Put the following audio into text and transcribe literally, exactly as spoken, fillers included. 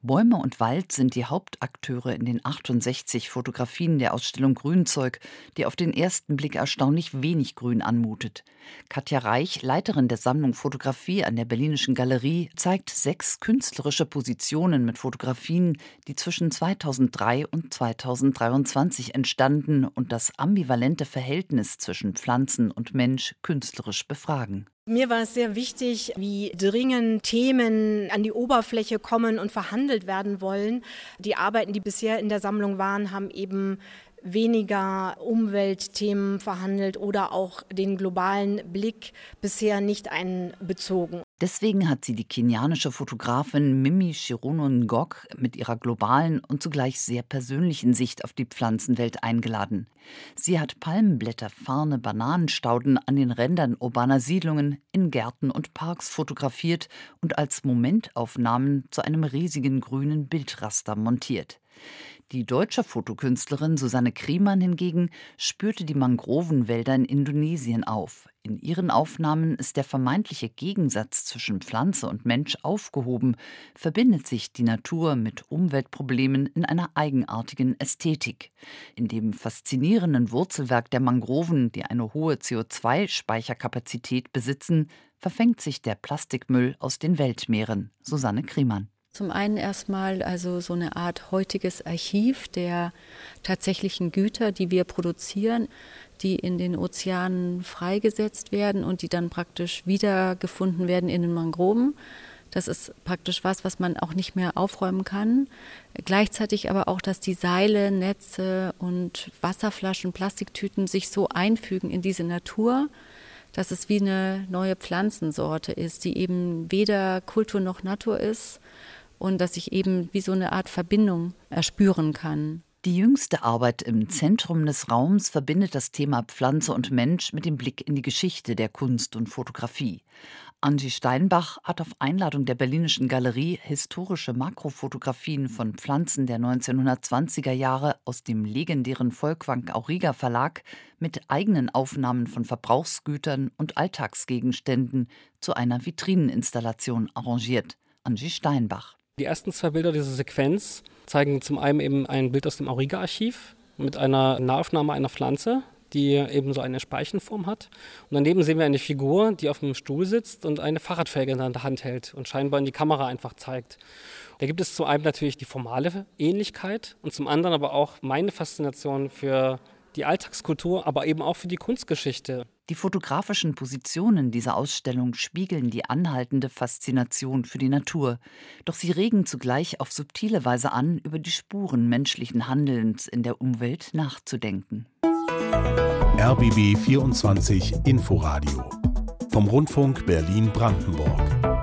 Bäume und Wald sind die Hauptakteure in den achtundsechzig Fotografien der Ausstellung Grünzeug, die auf den ersten Blick erstaunlich wenig grün anmutet. Katja Reich, Leiterin der Sammlung Fotografie an der Berlinischen Galerie, zeigt sechs künstlerische Positionen mit Fotografien, die zwischen zweitausenddrei und zweitausenddreiundzwanzig entstanden und das ambivalente Verhältnis zwischen Pflanzen und Mensch künstlerisch befragen. Mir war es sehr wichtig, wie dringend Themen an die Oberfläche kommen und verhandelt werden wollen. Die Arbeiten, die bisher in der Sammlung waren, haben eben weniger Umweltthemen verhandelt oder auch den globalen Blick bisher nicht einbezogen. Deswegen hat sie die kenianische Fotografin Mimi Chirono Ngok mit ihrer globalen und zugleich sehr persönlichen Sicht auf die Pflanzenwelt eingeladen. Sie hat Palmenblätter, Farne, Bananenstauden an den Rändern urbaner Siedlungen, in Gärten und Parks fotografiert und als Momentaufnahmen zu einem riesigen grünen Bildraster montiert. Die deutsche Fotokünstlerin Susanne Kriemann hingegen spürte die Mangrovenwälder in Indonesien auf. In ihren Aufnahmen ist der vermeintliche Gegensatz zwischen Pflanze und Mensch aufgehoben, verbindet sich die Natur mit Umweltproblemen in einer eigenartigen Ästhetik. In dem faszinierenden Wurzelwerk der Mangroven, die eine hohe C O zwei Speicherkapazität besitzen, verfängt sich der Plastikmüll aus den Weltmeeren. Susanne Kriemann. Zum einen erstmal also so eine Art heutiges Archiv der tatsächlichen Güter, die wir produzieren, die in den Ozeanen freigesetzt werden und die dann praktisch wiedergefunden werden in den Mangroven. Das ist praktisch was, was man auch nicht mehr aufräumen kann. Gleichzeitig aber auch, dass die Seile, Netze und Wasserflaschen, Plastiktüten sich so einfügen in diese Natur, dass es wie eine neue Pflanzensorte ist, die eben weder Kultur noch Natur ist. Und dass ich eben wie so eine Art Verbindung erspüren kann. Die jüngste Arbeit im Zentrum des Raums verbindet das Thema Pflanze und Mensch mit dem Blick in die Geschichte der Kunst und Fotografie. Angie Steinbach hat auf Einladung der Berlinischen Galerie historische Makrofotografien von Pflanzen der neunzehnhundertzwanziger Jahre aus dem legendären Folkwang Auriga Verlag mit eigenen Aufnahmen von Verbrauchsgütern und Alltagsgegenständen zu einer Vitrineninstallation arrangiert. Angie Steinbach. Die ersten zwei Bilder dieser Sequenz zeigen zum einen eben ein Bild aus dem Auriga-Archiv mit einer Nahaufnahme einer Pflanze, die eben so eine Speichenform hat. Und daneben sehen wir eine Figur, die auf einem Stuhl sitzt und eine Fahrradfelge in der Hand hält und scheinbar in die Kamera einfach zeigt. Da gibt es zum einen natürlich die formale Ähnlichkeit und zum anderen aber auch meine Faszination für die Alltagskultur, aber eben auch für die Kunstgeschichte. Die fotografischen Positionen dieser Ausstellung spiegeln die anhaltende Faszination für die Natur. Doch sie regen zugleich auf subtile Weise an, über die Spuren menschlichen Handelns in der Umwelt nachzudenken. R B B vierundzwanzig Inforadio vom Rundfunk Berlin-Brandenburg.